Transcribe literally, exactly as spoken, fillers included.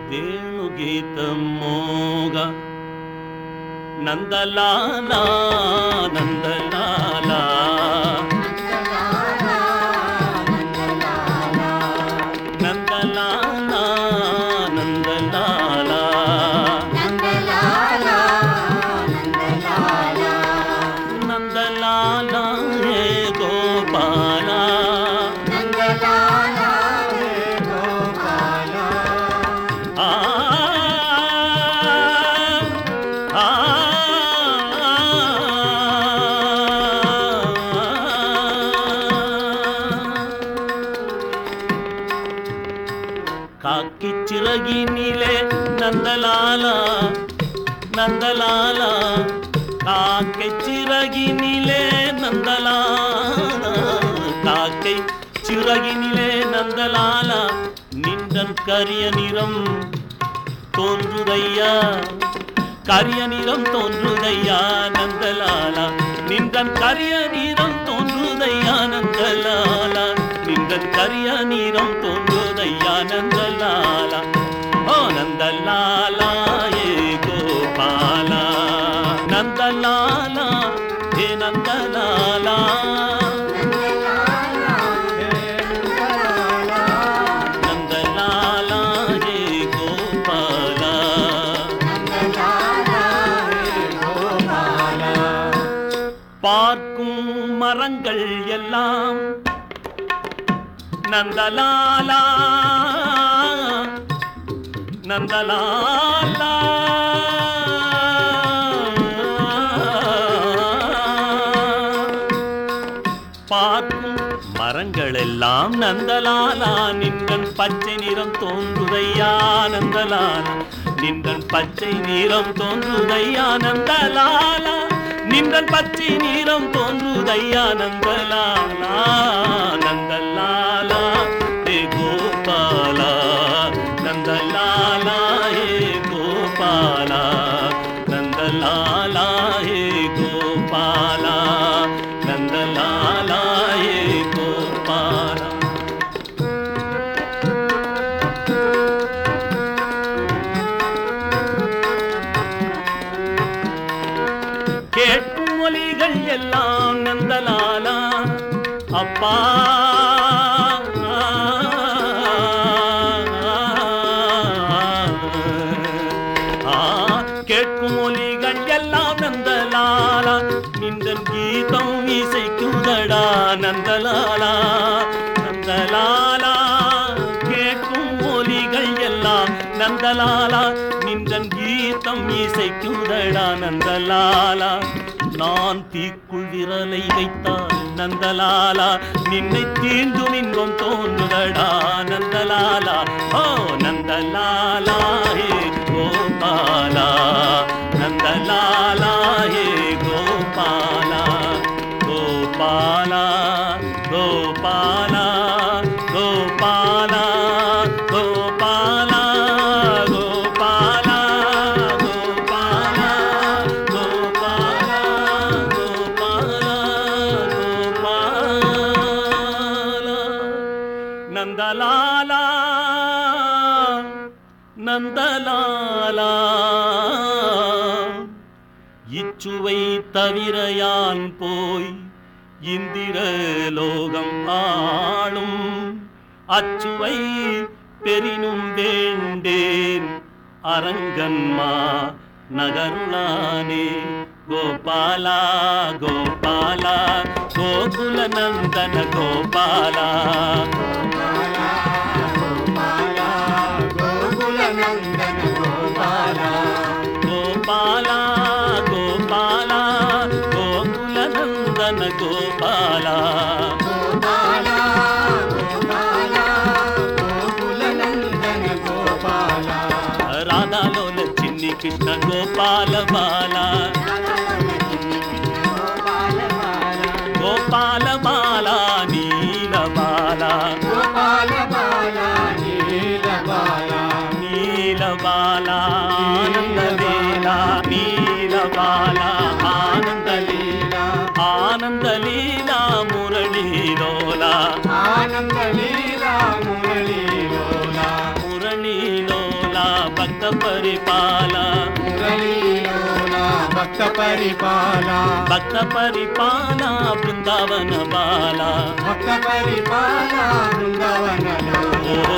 ವೇಣುಗೀತಮೋಗ ನಂದಲಾಲ ನಂದಲಾಲ ನಂದಲಾಲ ನಂದಲಾಲ ನಂದಲಾಲ ಹೇ ಗೋಪಾಲ காக்கி சிறகினிலே நந்தலாலா நந்தலாலா காக்கை சிறகினிலே நந்தலாலா காக்கை சிறகினிலே நந்தலாலா நின்றன் கரிய நிறம் தோன்றுதையா கரிய நிறம் தோன்றுதையா நந்தலாலா நின்றன் கரிய நிறம் தோன்றுதையா நந்தலாலா நின்றன் கரிய நிறம் தோன்றுதையா நந்தலாலா ஓ நந்தலாலா ஏ கோபாலா நந்தலாலா ஏ நந்தலாலா நந்தலாலா ஏ கோபாலா பார்க்கும் மரங்கள் எல்லாம் நந்தலாலா நந்தலாலா பார்க்கும் மரங்கள் எல்லாம் நந்தலாலா நின்றன் பச்சை நிறம் தோன்றுதையா நந்தலாலா நின்றன் பச்சை நிறம் தோன்றுதையா நந்தலாலா நின்றன் பச்சை நிறம் தோன்றுதையா நந்தலாலா நந்தலாலா ஹே கோபாலா நந்தலாலா ஹே கோபாலா நந்தலாலா ஹே கோபாலா நந்தலாலா ஹே கோபாலா கேட்கும் மொழிகள் எல்லாம் நந்தலாலா அப்பா கேட்கும் மொழிகள் எல்லாம் நந்தலாலா நின்றன் கீதம் இசைக்குதடா நந்தலாலா நந்தலாலா கேட்கும் மொழிகள் எல்லாம் நந்தலாலா நின்றன் கீதம் இசைக்குதடா நந்தலாலா நான் தீக்குள் விரலை வைத்தால் நந்தலாலா நின்னை தீண்டும் இன்பம் தோன்றுதடா நந்தலாலா ஓ நந்தலாலா ஹே கோபாலா நந்தலாலா ஹே கோபாலா கோபாலா கோபாலா கோபாலா கோபாலா கோபாலா கோபாலா கோபாலா கோபாலா கோபாலா நந்தலாலா நந்தலாலா இச்சுவை தவிர யான் போய் இந்திர லோகம் ஆளும் அச்சுவை பெரினும் வேண்டேன் அரங்கன்மா நகருளானே கோபாலா கோபாலா கோகுல நந்தன கோபாலா கோபாலா கோபாலா கோகுல நந்தன கோபாலா ராதாலோல சின்னி கிருஷ்ண கோபால பாலா கோபால பாலா நீல பாலா நீல பாலா ஆனந்த லீலா நீல பாலா ஆனந்த லீலா ஆனந்த லீலா முரளிலோலா ஆனந்த லீலா முரளிலோலா முரளிலோலா భక్త పరిపాల మురళీలోన భక్త పరిపాల భక్త పరిపాల బృందావన బాల భక్త పరిపాల బృందావనలో